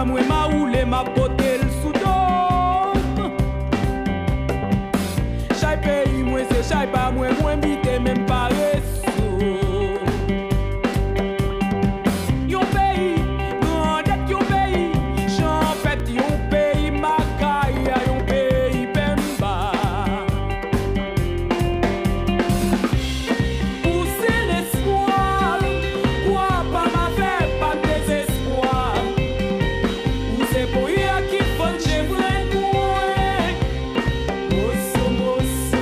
moi ma roule ma potel sous dôme. Chaque pays moi c'est chaque pas moi bité même pas resto. Yon pays grandette yon pays champêtre yon pays macaille yon pays pemba. Pousser l'espoir quoi pas ma fait pas désespoir. Ou c'est pour y a qui font j'ai vrai mosso mosso.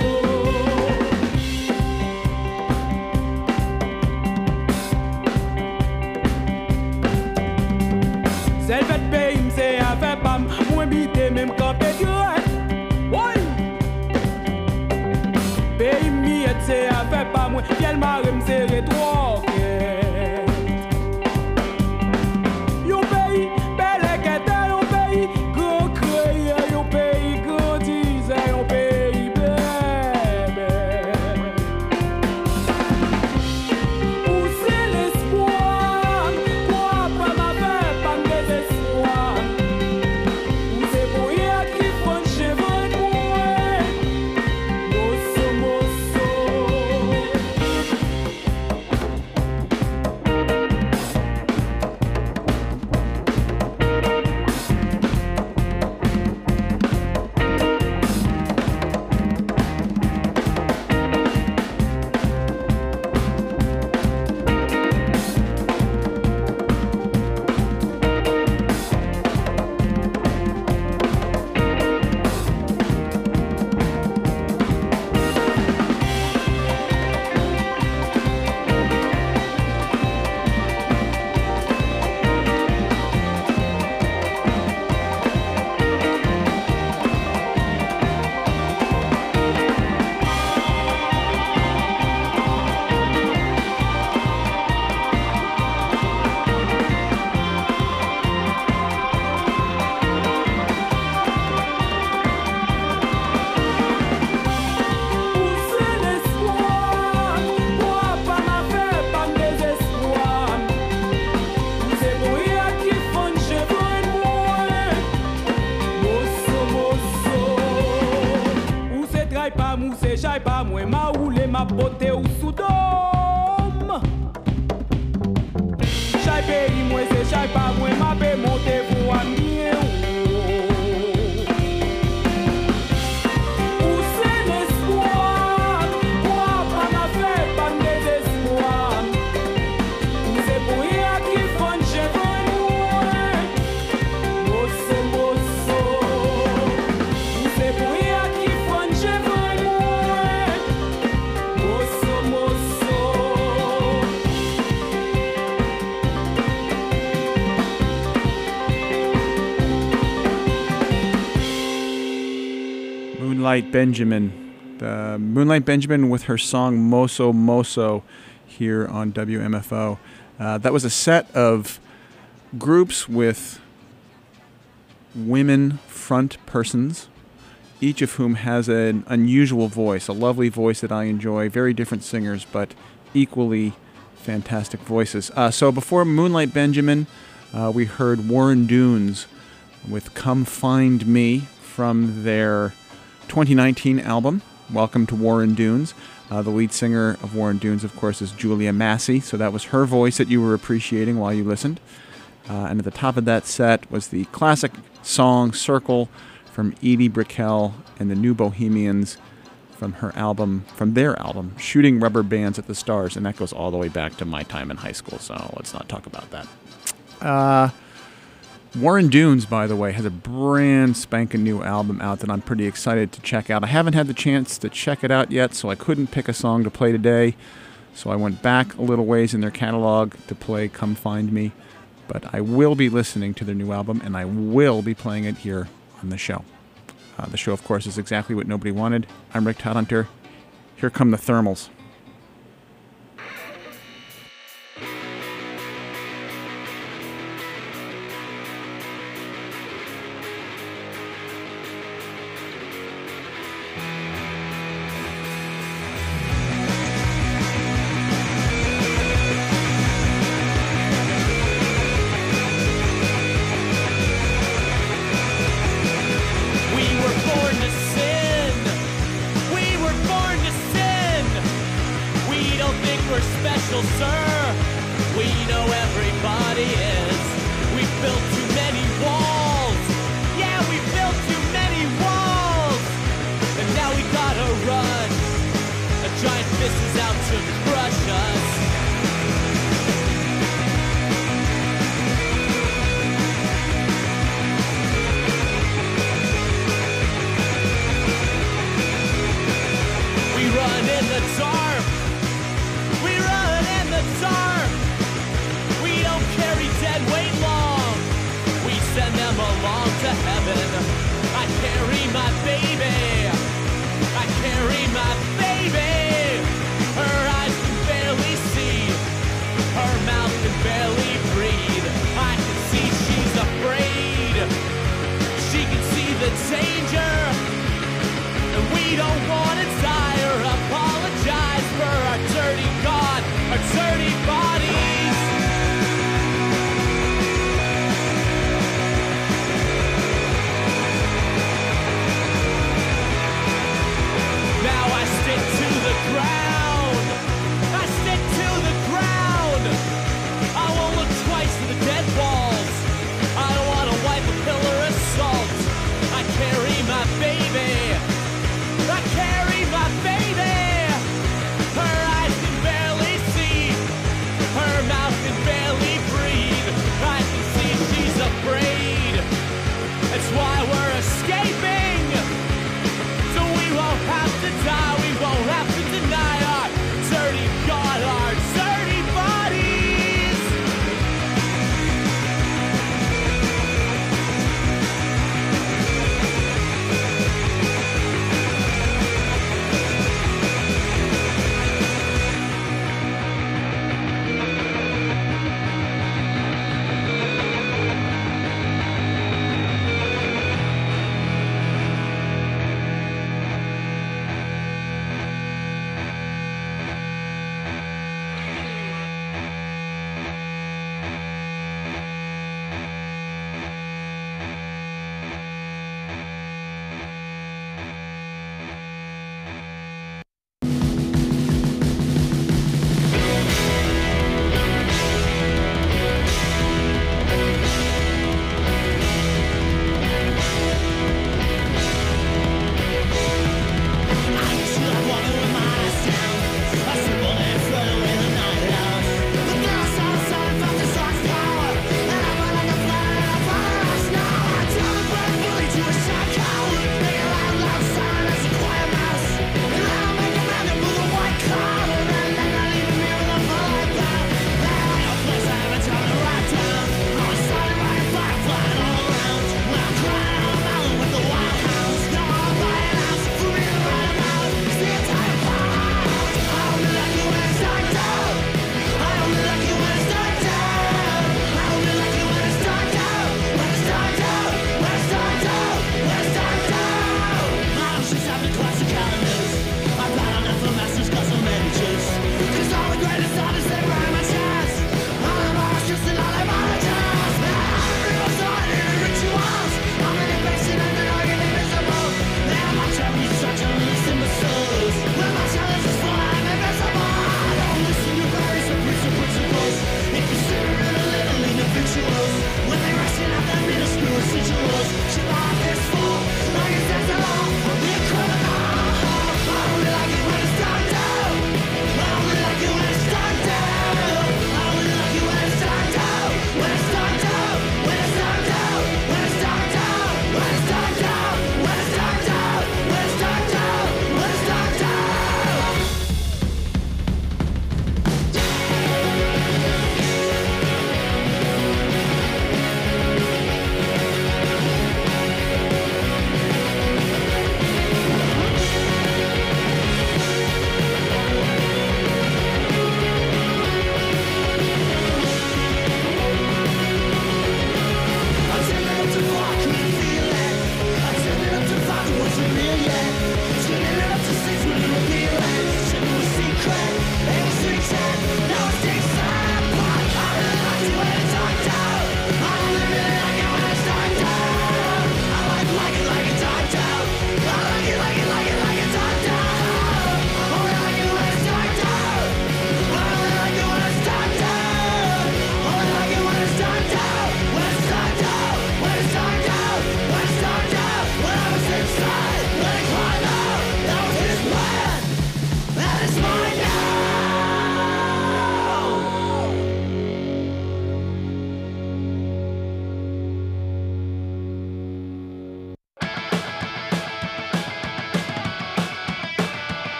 C'est fait pays c'est avec pas moi bité même campé direct. Oui. Pays miette c'est avec pas moi quel marem c'est rétro. Yon pays bel et yon pays gros créé yon pays gros disait yon pays bébé. Où c'est l'espoir quoi pas ma fait pas désespoir. Où c'est pour y a qui font chez vous mosso mosso. J'aille pas moi ma roule ma pote ou sous dôme. Chaque pays moi c'est chaque pas moi ma paix monter pour amener. Où c'est l'espoir quoi pas ma fait pas désespoir. Où c'est pour y a qui font chez vous mosso mosso. Où c'est pour y a qui font chez vous mosso mosso. Moonlight Benjamin. Moonlight Benjamin with her song Mosso Mosso here on WMFO. That was a set of groups with women front persons, each of whom has an unusual voice, a lovely voice that I enjoy, very different singers, but equally fantastic voices. So before Moonlight Benjamin, we heard Warren Dunes with Come Find Me from their 2019 album, Welcome to Warren Dunes. The lead singer of Warren Dunes, of course, is Julia Massey, so that was her voice that you were appreciating while you listened. And at the top of that set was the classic song Circle from Edie Brickell and the New Bohemians from their album, Shooting Rubber Bands at the Stars, and that goes all the way back to my time in high school, so let's not talk about that. Warren Dunes, by the way, has a brand spanking new album out that I'm pretty excited to check out. I haven't had the chance to check it out yet, so I couldn't pick a song to play today, so I went back a little ways in their catalog to play Come Find Me, but I will be listening to their new album, and I will be playing it here on the show. The show, of course, is Exactly What Nobody Wanted. I'm Rick Todhunter. Here come the Thermals. to crush us. We run in the dark. We run in the dark. We don't carry dead weight long. We send them along to heaven. I carry my baby. I carry my baby. Her eyes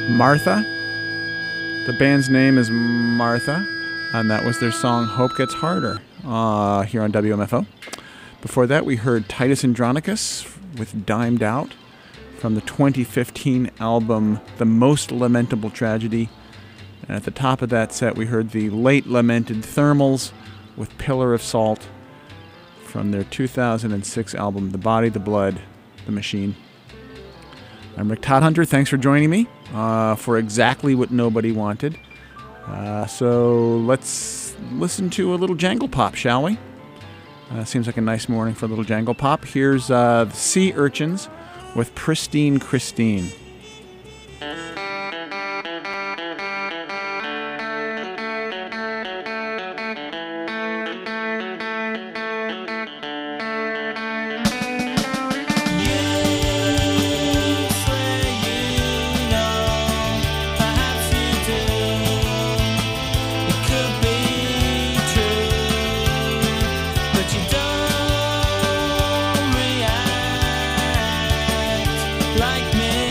Martha. The band's name is Martha, and that was their song Hope Gets Harder here on WMFO. Before that, we heard Titus Andronicus with Dimed Out from the 2015 album The Most Lamentable Tragedy. And at the top of that set, we heard the late lamented Thermals with Pillar of Salt from their 2006 album The Body, the Blood, the Machine. I'm Rick Todhunter. Thanks for joining me for exactly what nobody wanted. So let's listen to a little jangle pop, shall we? Seems like a nice morning for a little jangle pop. Here's the Sea Urchins with Pristine Christine. Like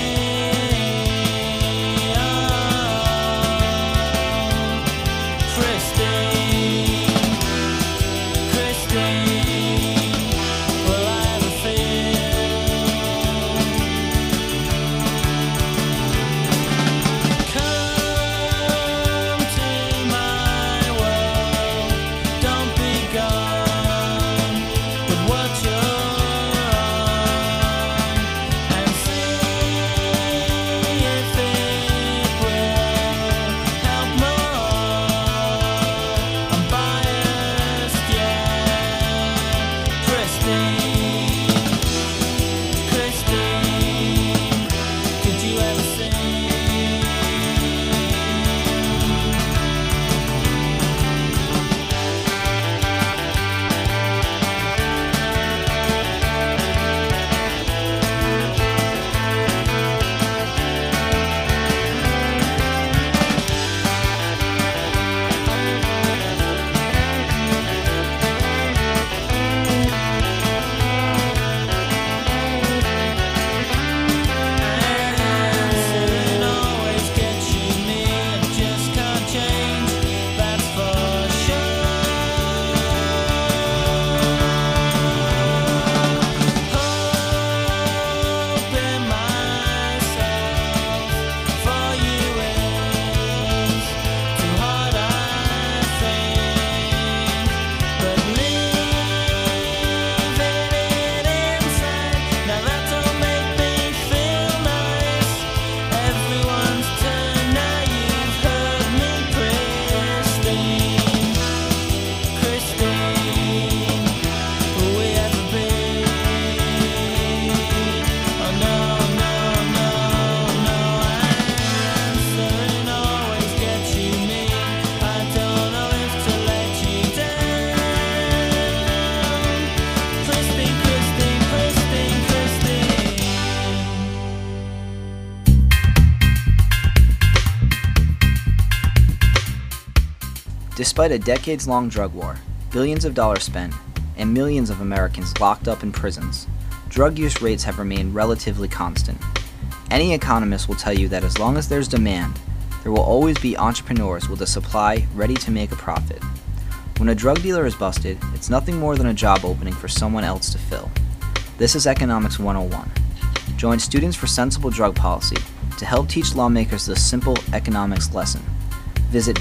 Despite a decades-long drug war, billions of dollars spent, and millions of Americans locked up in prisons, drug use rates have remained relatively constant. Any economist will tell you that as long as there's demand, there will always be entrepreneurs with a supply ready to make a profit. When a drug dealer is busted, it's nothing more than a job opening for someone else to fill. This is Economics 101. Join Students for Sensible Drug Policy to help teach lawmakers this simple economics lesson. Visit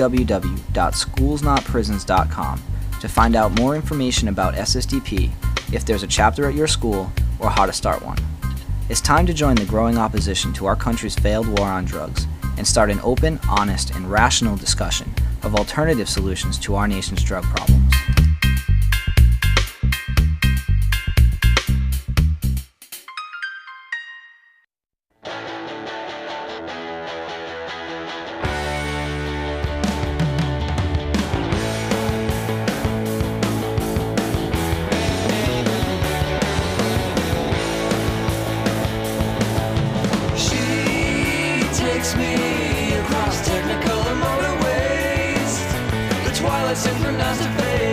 www.schoolsnotprisons.com to find out more information about SSDP, if there's a chapter at your school, or how to start one. It's time to join the growing opposition to our country's failed war on drugs and start an open, honest, and rational discussion of alternative solutions to our nation's drug problems. Synchronized to fade.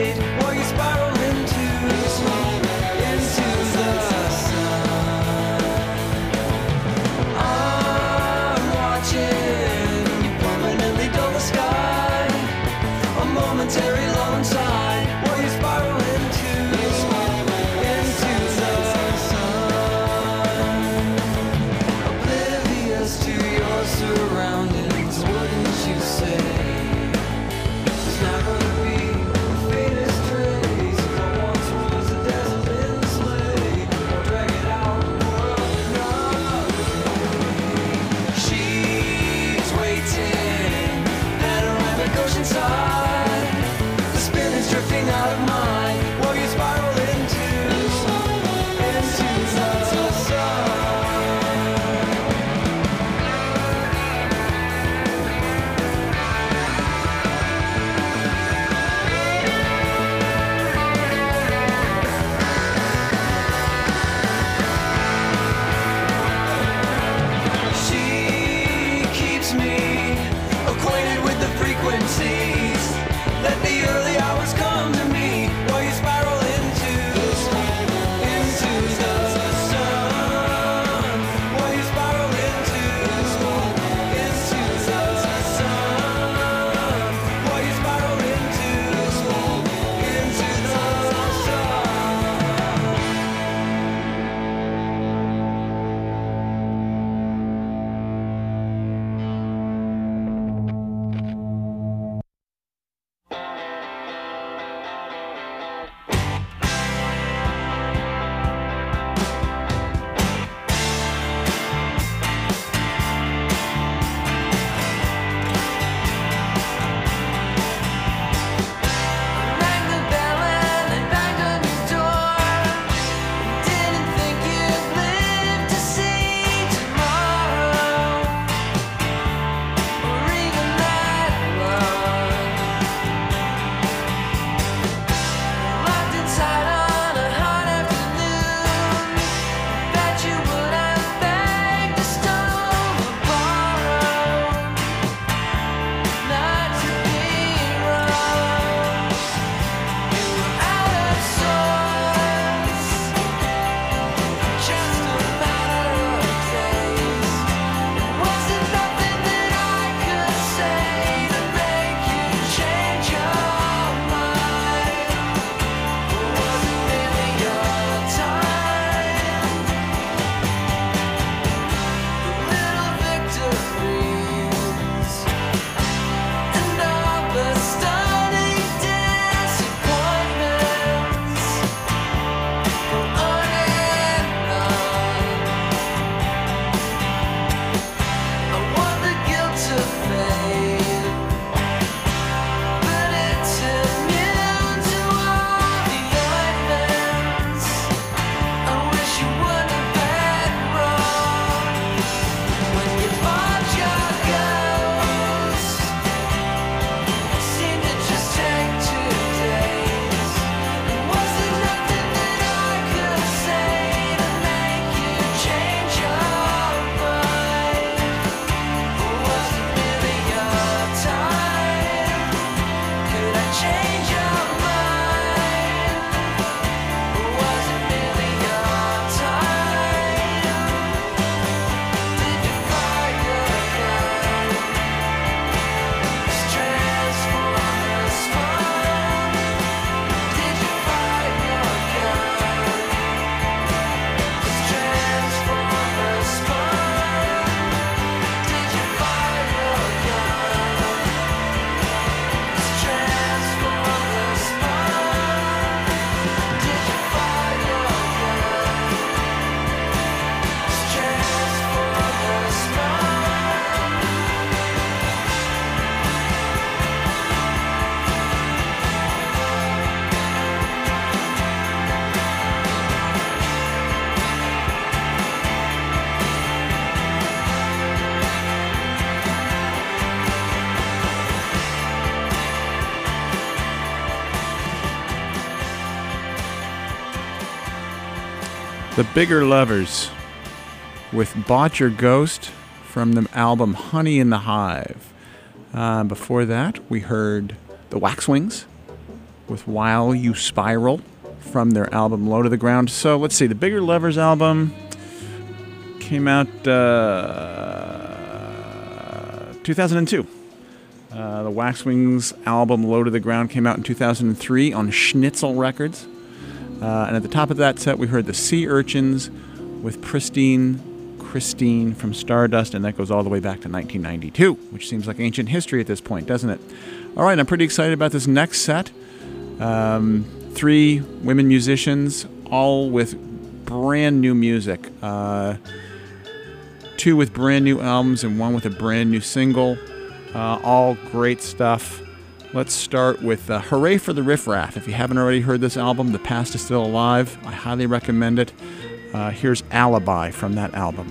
The Bigger Lovers with Bought Your Ghost from the album Honey in the Hive. Before that, we heard the Waxwings with While You Spiral from their album Low to the Ground. So let's see, the Bigger Lovers album came out 2002. The Waxwings album Low to the Ground came out in 2003 on Schnitzel Records. And at the top of that set, we heard the Sea Urchins with Christine from Stardust, and that goes all the way back to 1992, which seems like ancient history at this point, doesn't it? All right, I'm pretty excited about this next set. 3 women musicians, all with brand new music. 2 with brand new albums and 1 with a brand new single. All great stuff. Let's start with Hooray for the Riff Raff. If you haven't already heard this album, The Past is Still Alive. I highly recommend it. Here's Alibi from that album.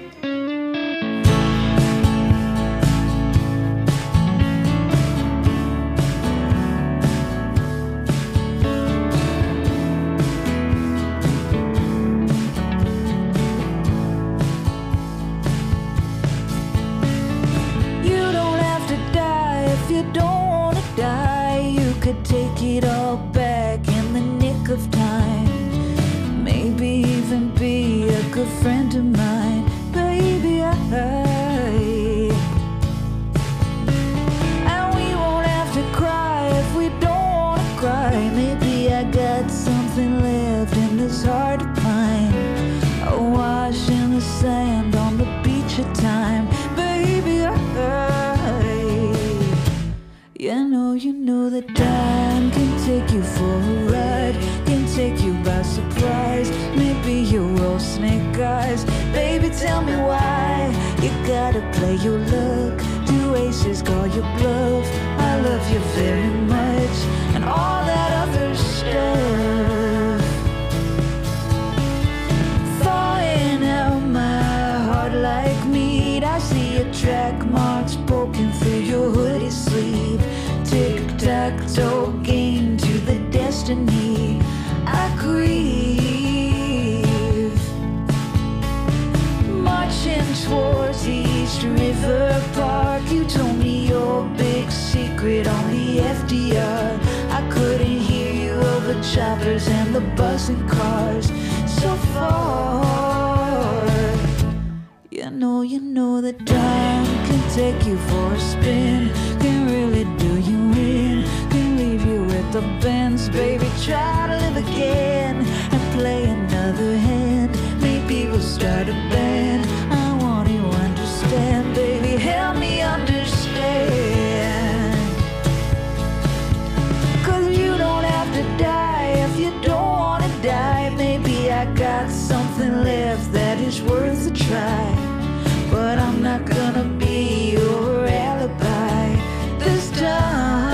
Choppers and the buzzing cars so far. You know that time can take you for a spin, can really do you in, can leave you with the bends. Baby, try to live again and play another hand. Maybe we'll start a band. I want you to understand, baby, help me understand. 'Cause you don't have to die if you don't wanna die. Maybe I got something left that is worth a try, but I'm not gonna be your alibi this time.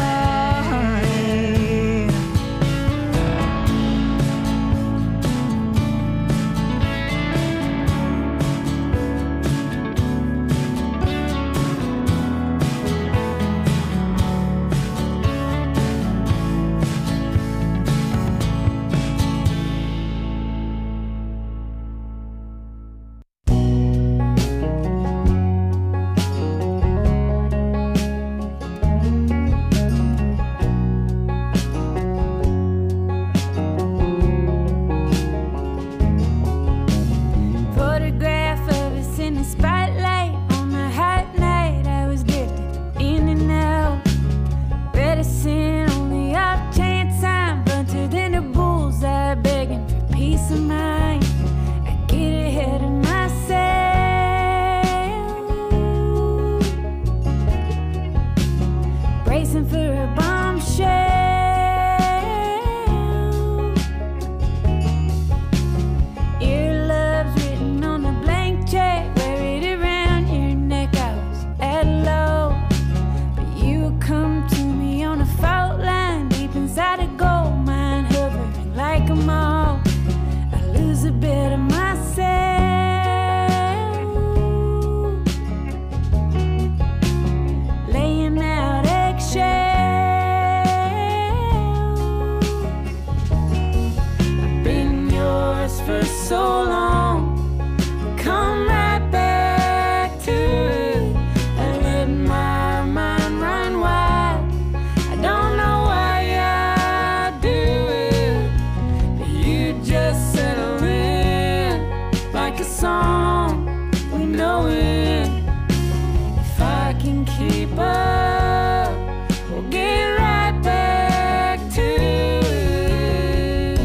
so long. Come right back to it. I let my mind run wild. I don't know why I do it, but you just settle in like a song. We know it. If I can keep up, we'll get right back to it.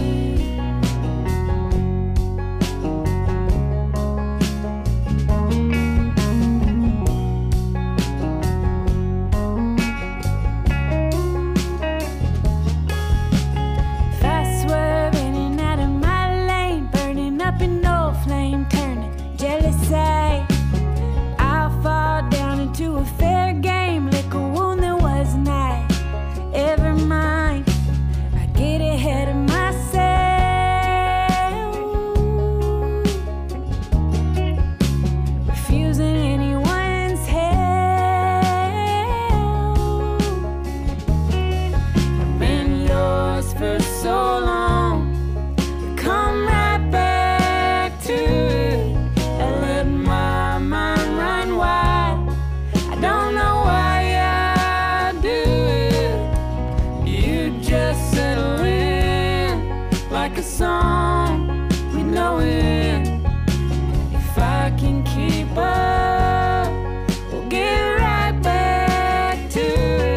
Fast swerving in and out of my lane, burning up in no flame, turning jealous eye. I'll fall down into a fair game, lick a wound that was not ever mine. I get ahead of myself, refusing anyone's help. I've been yours for so long. Come right back to it. I let my mind run wild. I don't know why I do it. You just settle in like a song. We know it. If I can keep up, we'll get right back to it.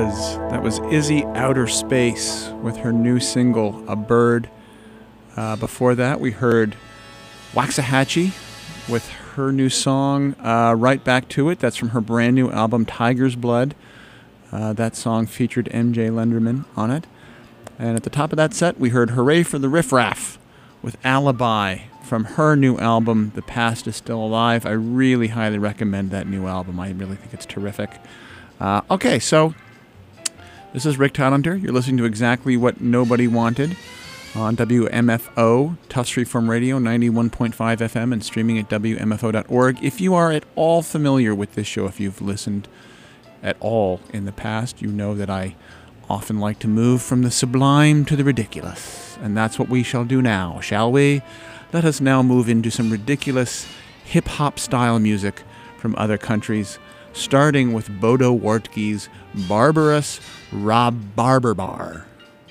That was Izzy Outer Space with her new single, A Bird. Before that, we heard Waxahachie with her new song, Right Back to It. That's from her brand new album, Tiger's Blood. That song featured MJ Lenderman on it. And at the top of that set, we heard Hooray for the Riff Raff with Alibi from her new album, The Past is Still Alive. I really highly recommend that new album. I really think it's terrific. Okay, so this is Rick Todhunter. You're listening to Exactly What Nobody Wanted on WMFO, Tufts Freeform Radio, 91.5 FM, and streaming at WMFO.org. If you are at all familiar with this show, if you've listened at all in the past, you know that I often like to move from the sublime to the ridiculous. And that's what we shall do now, shall we? Let us now move into some ridiculous hip-hop style music from other countries, starting with Bodo Wartke's Barbarous Rabarberbar.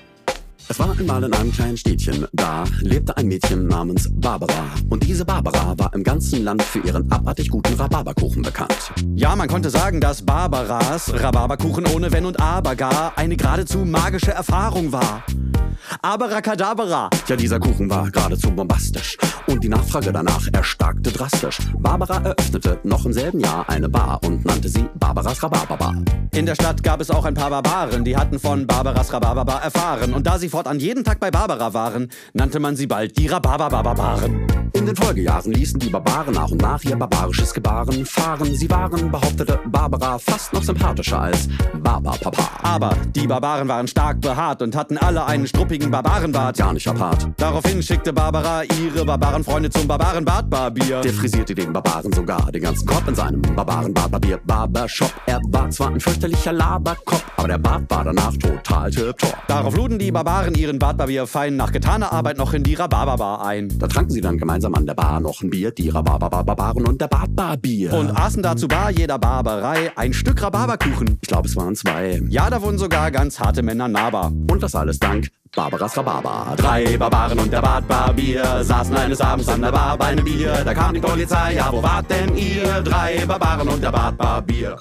Es war einmal in einem kleinen Städtchen, da lebte ein Mädchen namens Barbara. Und diese Barbara war im ganzen Land für ihren abartig guten Rhabarberkuchen bekannt. Ja, man konnte sagen, dass Barbaras Rhabarberkuchen ohne Wenn und Aber gar eine geradezu magische Erfahrung war. Abracadabra! Ja, dieser Kuchen war geradezu bombastisch und die Nachfrage danach erstarkte drastisch. Barbara eröffnete noch im selben Jahr eine Bar und nannte sie Barbaras Rhabarberbar. In der Stadt gab es auch ein paar Barbaren, die hatten von Barbaras Rhabarberbar erfahren. Und da sie fortan jeden Tag bei Barbara waren, nannte man sie bald die Rhabarberbarbaren. In den Folgejahren ließen die Barbaren nach und nach ihr barbarisches Gebaren fahren. Sie waren, behauptete Barbara, fast noch sympathischer als Barbarpapa. Aber die Barbaren waren stark behaart und hatten alle einen struppigen Barbarenbart. Gar nicht apart. Daraufhin schickte Barbara ihre Barbarenfreunde zum Barbarenbartbarbier. Der frisierte den Barbaren sogar den ganzen Kopf in seinem Barbarenbartbarbier Barbershop. Er war zwar ein fürchterlicher Laberkopf, aber der Bart war danach total tipptopp. Darauf luden die Barbaren ihren Bartbarbier fein nach getaner Arbeit noch in die Rhabarberbar ein. Da tranken sie dann gemeinsam an der Bar noch ein Bier, die Rhabarberbarbaren und der Bartbarbier. Und aßen dazu bar jeder Barbarei ein Stück Rhabarberkuchen. Ich glaube, es waren 2. Ja, da wurden sogar ganz harte Männer nahbar. Und das alles dank Barbaras Rhabarber. 3 Barbaren und der Bartbarbier saßen eines Abends an der Bar bei einem Bier. Da kam die Polizei, ja, wo wart denn ihr? 3 Barbaren und der Bartbarbier.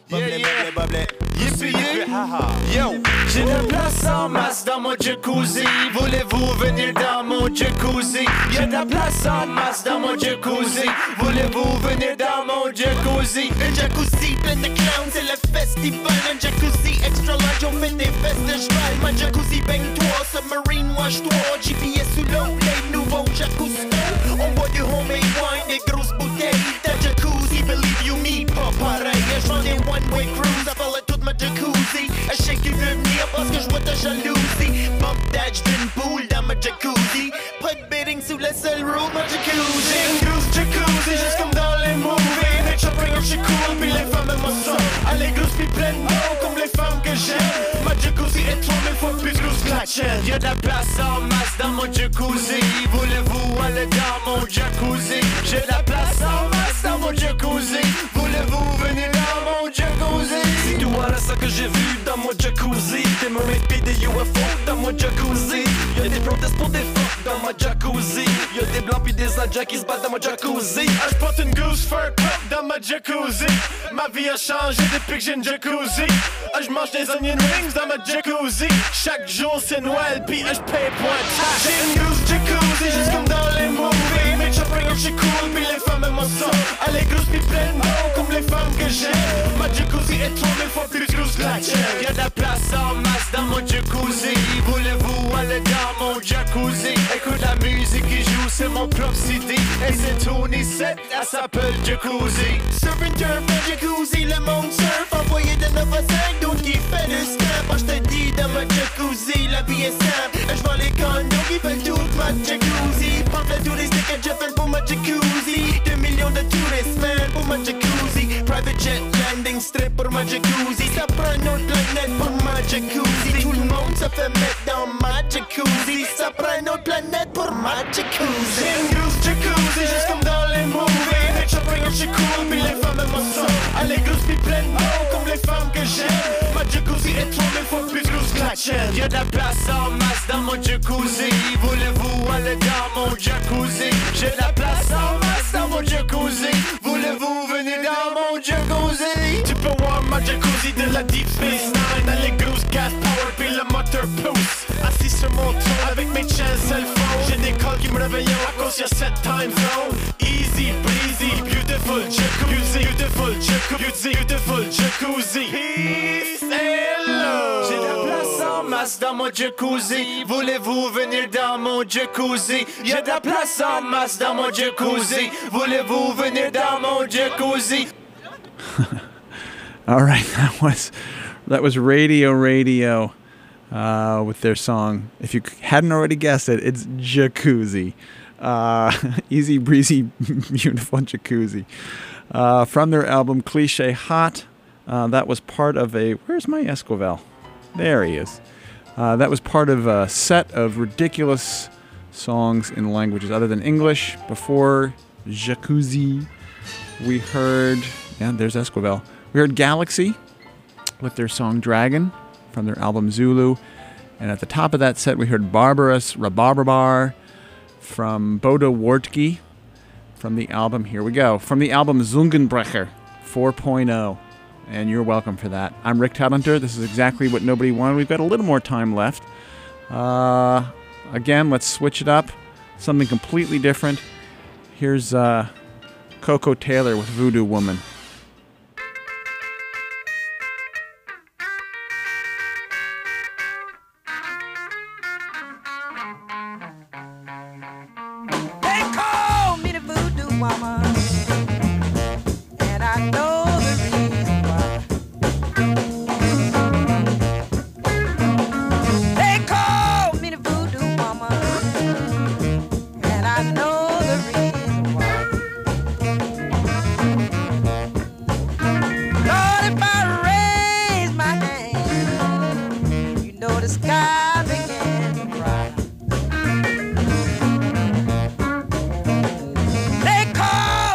Yo, j'ai de la place en masse dans mon jacuzzi. Voulez-vous venir dans mon jacuzzi? Y'a de la place en masse dans mon jacuzzi. Voulez-vous venir dans mon jacuzzi? Un jacuzzi plein de clowns, c'est le festival. Un jacuzzi extra large, on fait des fesses de cheval. Ma jacuzzi baigne-toi, submarine wash-toi. GPS sous l'eau, les nouveaux jacuzzi. On boit du homemade wine, des grosses bouteilles. Ta jacuzzi, believe you me, pas pareil. Je vends des one-way cruise, appelle toute ma jacuzzi. Je sais qu'il veut venir parce que je vois ta jalousie. Bump that, j'fais une boule dans ma jacuzzi. Pas de bedding sous la seule roue, ma jacuzzi. Une grosse jacuzzi, juste comme dans les movies. Les shopping, je suis cool, puis les femmes aiment ça. Elle est grosse puis pleine d'eau, comme les femmes que j'aime. Ma jacuzzi est 3000 fois plus grosse que la tienne. Y'a de la place en masse dans mon jacuzzi. Voulez-vous aller dans mon jacuzzi? J'ai de la place en masse dans mon jacuzzi. Voulez-vous venir dans mon jacuzzi? Si tu vois là ça que j'ai vu dans mon jacuzzi, des mermaids pis des UFO dans mon jacuzzi. Y'a des protestes pour des fuck dans ma jacuzzi. Y'a des blancs pis des indiens qui se battent dans ma jacuzzi. Ah, j'porte une goose fur cup dans ma jacuzzi. Ma vie a changé depuis que j'ai une jacuzzi. Ah, j'mange des onion rings dans ma jacuzzi. Chaque jour c'est Noël pis j'paye point de taxe. J'ai une goose jacuzzi juste comme dans les movies. Mes shopping j'suis cool pis les femmes aiment ça. Elle est grosse pis pleine d'eau comme les femmes que j'aime. Ma jacuzzi est 3000 fois plus grosse que la tienne. Y'a de la place en masse dans mon jacuzzi. Voulez-vous aller dans mon jacuzzi? Écoute la musique qui joue, c'est mon propre CD. Et c'est Tony 7, elle s'appelle Jacuzzi. Surfing turf, un jacuzzi, le monde surf. Envoyé de 9 à 5, d'autres qui fait le snap. Moi j'te dis dans ma jacuzzi, la vie est simple. J'vends les condos qui veulent toute ma jacuzzi. Pamphlet touristique et Jeff pour ma jacuzzi. 2 millions de touristes, man, pour ma jacuzzi. Private jet landing strip pour ma jacuzzi. Ça prend une autre planète pour ma jacuzzi. Tout le monde se fait mettre dans ma jacuzzi. Ça prend une autre planète pour ma jacuzzi. J'ai une grosse jacuzzi, juste comme dans les movies. Les shopping, j'suis cool, pis les femmes aiment ça. Elle est grosse pis pleine d'eau, comme les femmes que j'aime. Ma jacuzzi est 3000 fois plus grosse que la tienne. Y'a de la place en masse dans mon jacuzzi. Voulez-vous aller dans mon jacuzzi? J'ai de la place en masse dans mon jacuzzi. Voulez-vous venir dans mon jacuzzi? Tu peux voir ma jacuzzi de la Deep Space Nine. Elle est grosse gas power pis le moteur pousse. Assis sur mon trône avec mes chains cell phone. J'ai des calls qui me réveillent à cause y'a 7 time zone. Easy breezy, beautiful jacuzzi. Beautiful jacuzzi, beautiful jacuzzi. Peace and love. J'ai de la place en masse dans mon jacuzzi. Voulez-vous venir dans mon jacuzzi? Y'a de la place en masse dans mon jacuzzi. Voulez-vous venir dans mon jacuzzi? All right, that was Radio with their song. If you hadn't already guessed it, it's Jacuzzi. Easy breezy, beautiful jacuzzi. From their album Cliché Hot. That was part of a... Where's my Esquivel? There he is. That was part of a set of ridiculous songs in languages other than English. Before Jacuzzi, we heard... Yeah, there's Esquivel. We heard Galaxy with their song Dragon from their album Zulu. And at the top of that set, we heard Barbarous Rabarbar from Bodo Wartke from the album, here we go, from the album Zungenbrecher 4.0. And you're welcome for that. I'm Rick Todhunter. This is exactly what nobody wanted. We've got a little more time left. Again, let's switch it up. Something completely different. Here's Coco Taylor with Voodoo Woman. They call me the voodoo woman, and I know the reason why. They call me the voodoo woman, and I know the reason why. Lord, if I raise my hand, you know the sky began to cry. They call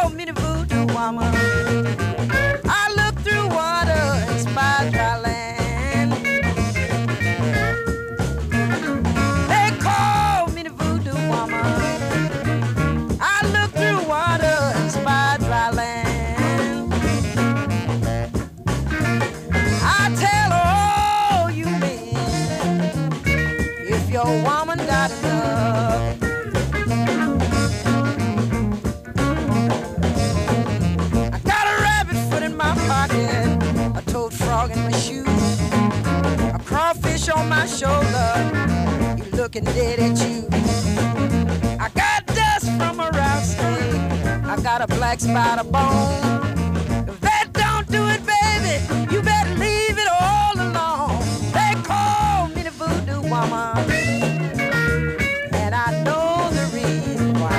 frog in my shoe, a crawfish on my shoulder. You looking dead at you. I got dust from a rattlesnake. I got a black spider bone. If that don't do it, baby, you better leave it all alone. They call me the voodoo woman, and I know the reason why.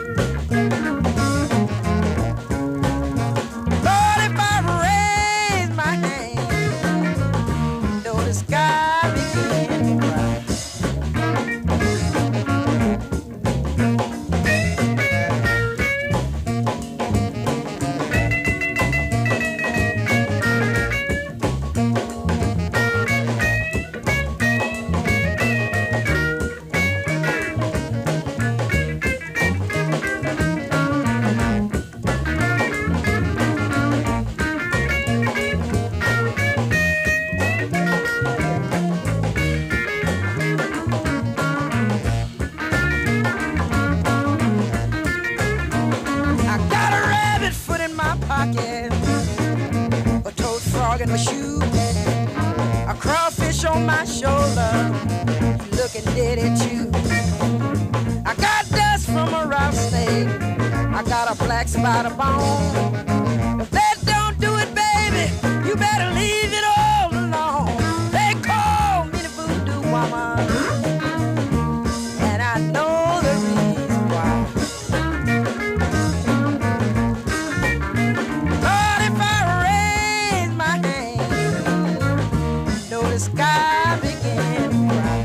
Lord, if I raise my hand, though the sky begin to cry. A toad frog in my shoe, a crawfish on my shoulder, looking dead at you. I got dust from a rattlesnake, I got a black spider bone. If that don't do it, baby, you better leave it all alone. They call me the voodoo woman, and I know the reason why. The sky began to cry.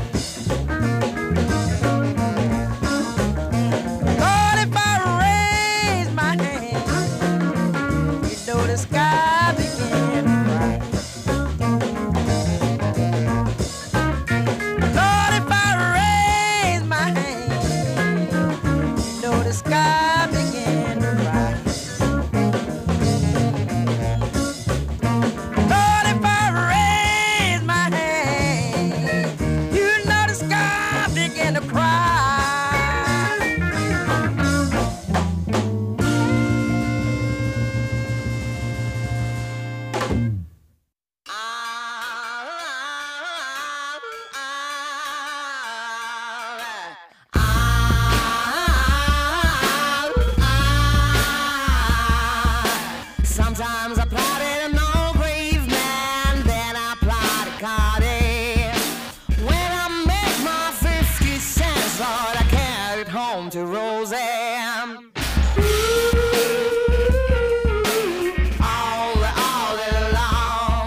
Lord, if I raise my hand, you know the sky began to cry. Lord, if I raise my hand, you know the sky began to cry. Lord, if I raise my hand, you know the sky begin to cry. Sometimes I plotted an old grave man, then I plotted Cardi. When I make my 50 cents, Lord, I carried home to Rosie. All day long.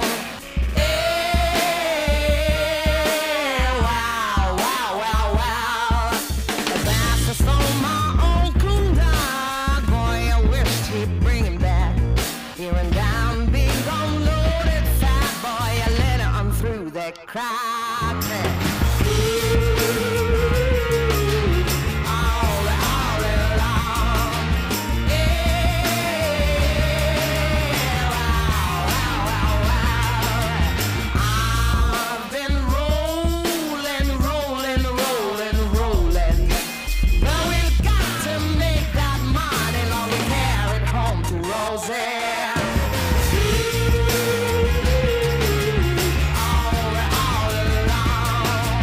Yeah, wow, wow, wow, wow. The bastard stole my old coon dog. Boy, I wish he'd bring him back. Here and down, big unloaded fat boy, I let him through that crack. All day long. Yeah, wow, wow, wow, wow. I've been rolling, but we've got to make that money, long we carry it home to Rosie. All along.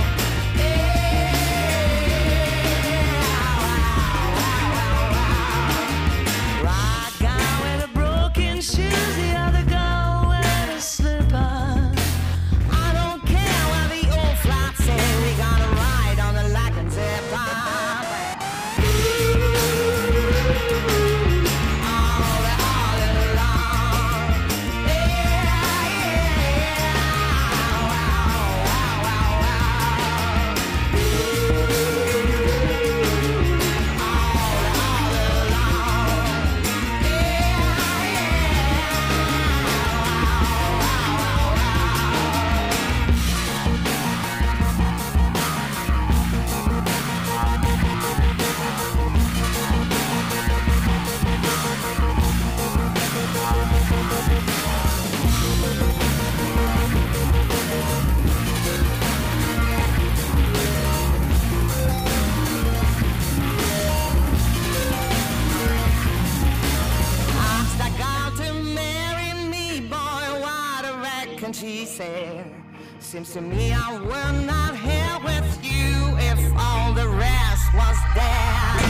and she said, seems to me I will not here with you if all the rest was there.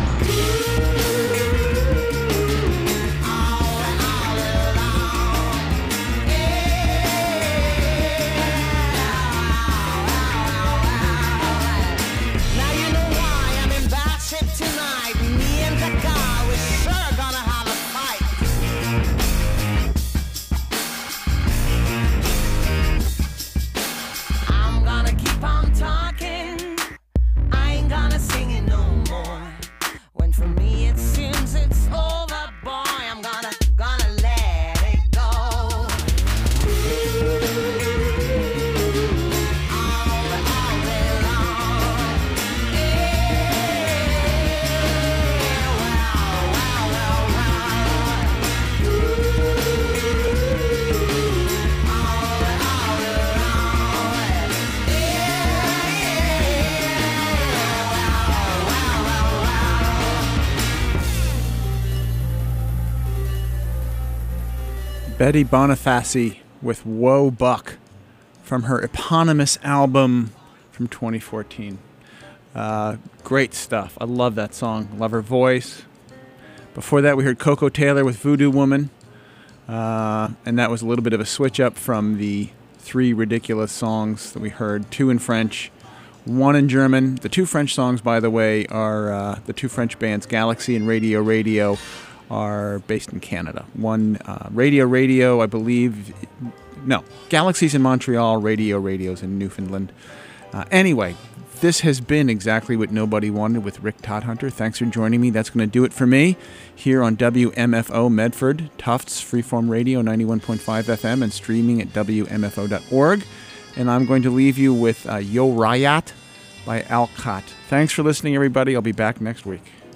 Now you know why I'm in bad shape tonight. Me and the guy, we're sure gonna have a fight. I'm gonna keep on talking. I ain't gonna sing it no more. When for me it seems it's over, boy, I'm gonna let it go. All day long. Betty Boniface with Whoa Buck from her eponymous album from 2014. Great stuff. I love that song. Love her voice. Before that, we heard Coco Taylor with Voodoo Woman. And that was a little bit of a switch up from the three ridiculous songs that we heard. Two in French, one in German. The two French songs, by the way, are the two French bands, Galaxy and Radio Radio, are based in Canada. One, Radio, I believe. No, Galaxy's in Montreal, Radio's in Newfoundland. Anyway, this has been Exactly What Nobody Wanted with Rick Todhunter. Thanks for joining me. That's going to do it for me here on WMFO Medford, Tufts Freeform Radio, 91.5 FM, and streaming at WMFO.org. And I'm going to leave you with Yo Rayat by Alcott. Thanks for listening, everybody. I'll be back next week.